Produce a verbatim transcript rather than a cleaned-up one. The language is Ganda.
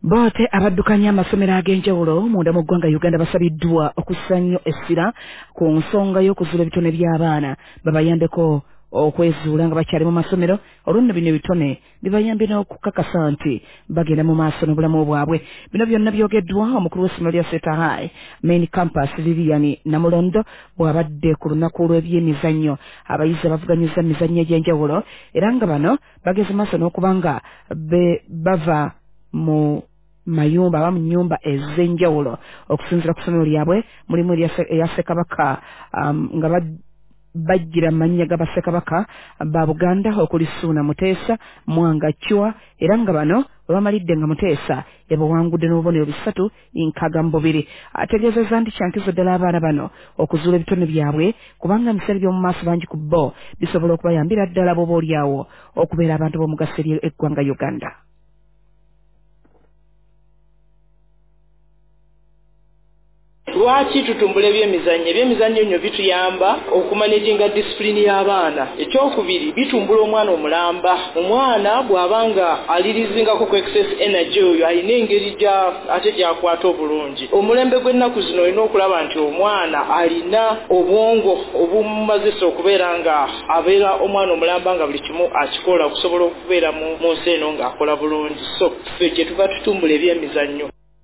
Bote abaddukanya amasomero ag'enjawulo munda mu ggwanga Uganda basabiddwa okussa nnyo essira ku nsonga y'okuzuula ebitone by'abaana babayambeko okwezuula nga bakyali mu masomero olwo bino ebitone bibayambye n'okukakasa nti bagenda mu maaso n'obulamu bwabwe. Bino byonna byogeddwa omukulu w'essomero lya Seta High Main Campus Lilian Namulondo bw'abadde ku lunaku lw'ebyemizannyo abayizi abavuganyizza emizannyo egy'enjawulo era nga bano bageze maaso n'okuba nga bava mu mayumba aba mu nyumba ez'enjawulo okusinziira ku ssomero lyabwe mulimu erya Ssekabaka um, nga bajjira mannya ga Bassekabaka ba Buganda okuli Suuna Muteesa Mwanga Chwa era nga bano bamalidde nga Muteesa yabawangudde n'obubonero bisatu nkaaga mu bubiri. Ategeezezza nti kyankizo ddala abaana bano okuzuula ebitone byabwe kubanga ebiseera by'omu maaso bangi ku bo bisobola okubayambira ddala b'oba olyawo okubeera abantu b'omugaso eri eggwanga Uganda. Lwaki tutumbula ebyemizannyo? Ebyemizannyo nyo bituyamba okumanaginga disipulini y'abaana. Ekyokubiri bitumbula omwana omulamba. Omwana bw'abanga alirizingako ku excess energy oyo alina engeri gya ate gyakwata obulungi. Omulembe gw'ennaku zino olina okulaba nti omwana alina obwongo obumaze okubeera nga abeera omwana omulamba nga buli kimu akikola okusobola okubeera mu nsi eno ng'akola bulungi. So ffe kye tuva tutumbula ebyemizannyo.